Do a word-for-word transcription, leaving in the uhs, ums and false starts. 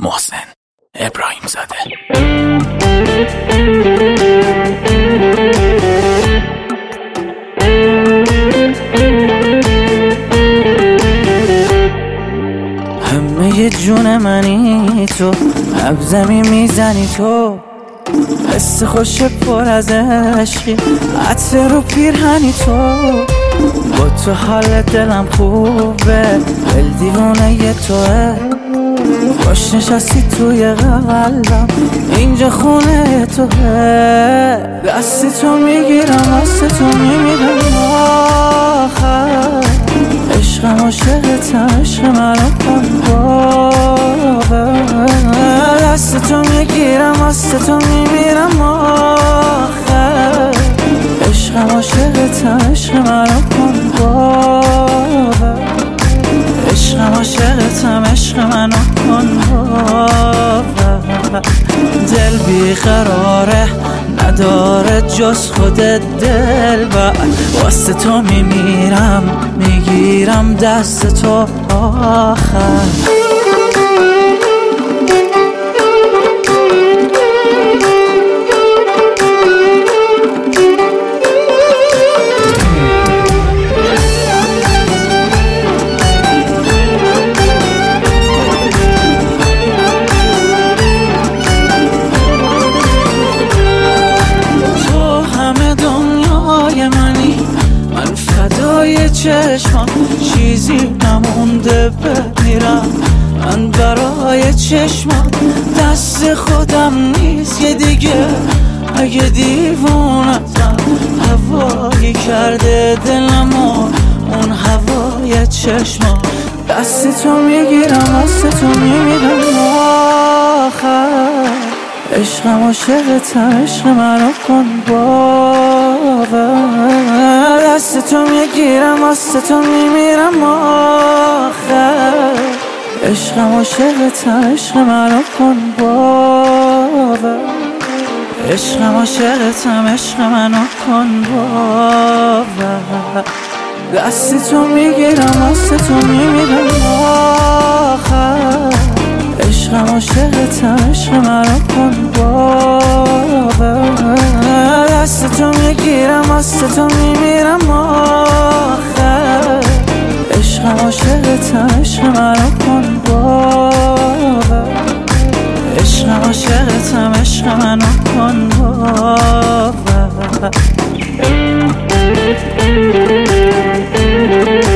محسن ابراهیم زاده. همه جون منی تو، لب زمین میزنی تو، حس خوش پر از عشقی، عطر رو پیرهنی تو. با تو حال دلم خوبه، دل دیوونه ی توه. خوش نشستی توی قلبم، اینجا خونه توه. دستی تو میگیرم، دست تو میمیرم آخر. عشقم عاشقتم، عشق منو کن باور. دست تو میگیرم، دست تو میمیرم آخر. عشقم عاشقتم، عشق منو کن باور. عشقم عاشقتم، عشق منو کن باور. دل بیقراره، نداره جز خودت دلبر. واسه تو میمیرم، میگیرم دست تو آخر. چشمم چیزی نمونده بمیرم من برای چشمم. دست خودم نیست یه دیگه، اگه دیوونتم هوایی کرده دلمو اون هوای چشمم. دست تو میگیرم، دست تو میمیرم آخر. عشقم عاشقتم، عشق منو کن باور. دست تو میگیرم، دست تو میمیرم آخر. عشقم عاشقتم، عشق منو کن باور. عشقم عاشقتم، عشق منو کن باور. دست تو میگیرم، دست تو میمیرم آخر. عشقم عاشقتم، عشق منو کن باور. دست تو میگیرم، دست تو میمیرم آخر. عشقم عاشقتم، عشق منو کن باور. عشقم عاشقتم، عشق منو کن باور.